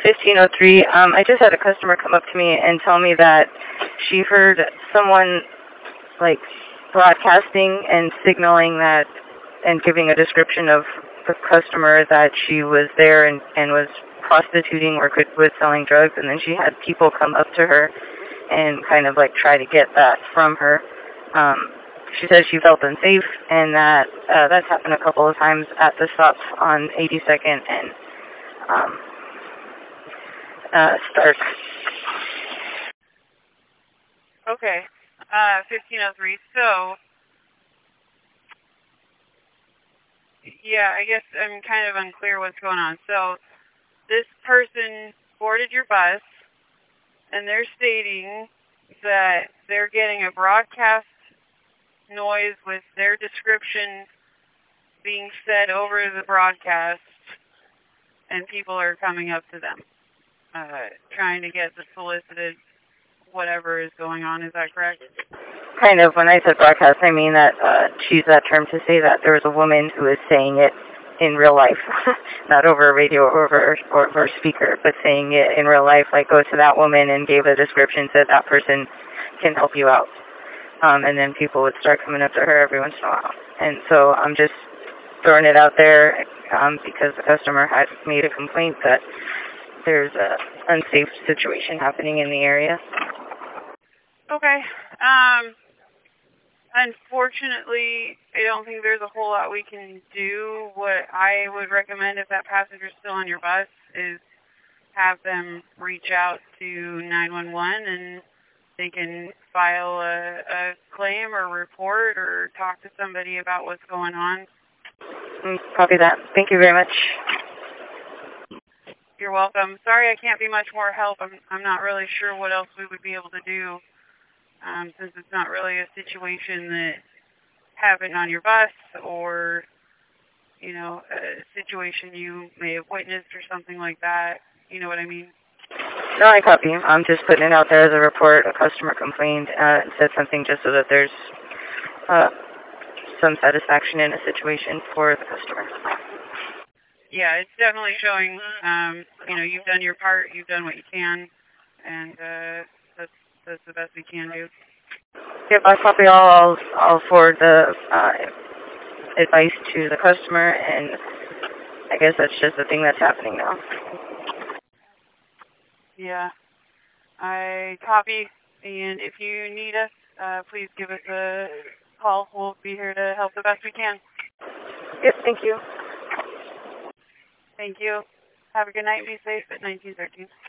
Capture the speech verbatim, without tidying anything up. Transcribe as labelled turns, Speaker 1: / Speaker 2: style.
Speaker 1: fifteen oh three. Um, I just had a customer come up to me and tell me that she heard someone, like, broadcasting and signaling that and giving a description of the customer that she was there and, and was prostituting or could, was selling drugs, and then she had people come up to her and kind of, like, try to get that from her. Um, she said she felt unsafe, and that uh, that's happened a couple of times at the stops on eighty-second and um, uh, Stark.
Speaker 2: Okay, uh, fifteen oh three. So, yeah, I guess I'm kind of unclear what's going on. So, this person boarded your bus, and they're stating that they're getting a broadcast noise with their description being said over the broadcast, and people are coming up to them, uh, trying to get the solicited whatever is going on. Is that correct?
Speaker 1: Kind of. When I said broadcast, I mean that uh, she used that term to say that there was a woman who is saying it in real life, not over a radio or over, or over a speaker, but saying it in real life, like go to that woman and gave a description, said that person can help you out. Um, and then people would start coming up to her every once in a while. And so I'm just throwing it out there um, because the customer had made a complaint that there's a unsafe situation happening in the area.
Speaker 2: Okay. Um, unfortunately, I don't think there's a whole lot we can do. What I would recommend if that passenger's still on your bus is have them reach out to nine one one, and they can file a, a claim or report or talk to somebody about what's going on.
Speaker 1: Copy that. Thank you very much.
Speaker 2: You're welcome. Sorry I can't be much more help. I'm, I'm not really sure what else we would be able to do, um, since it's not really a situation that happened on your bus or, you know, a situation you may have witnessed or something like that. You know what I mean?
Speaker 1: No, I copy. I'm just putting it out there as a report. A customer complained uh, and said something just so that there's uh, some satisfaction in a situation for the customer.
Speaker 2: Yeah, it's definitely showing, um, you know, you've done your part, you've done what you can, and uh, that's, that's the best we can do.
Speaker 1: Yep, I copy all. I'll, I'll forward the uh, advice to the customer, and I guess that's just the thing that's happening now.
Speaker 2: Yeah, I copy, and if you need us, uh, please give us a call. We'll be here to help the best we can.
Speaker 1: Yep, thank you.
Speaker 2: Thank you. Have a good night. Be safe at nineteen thirteen.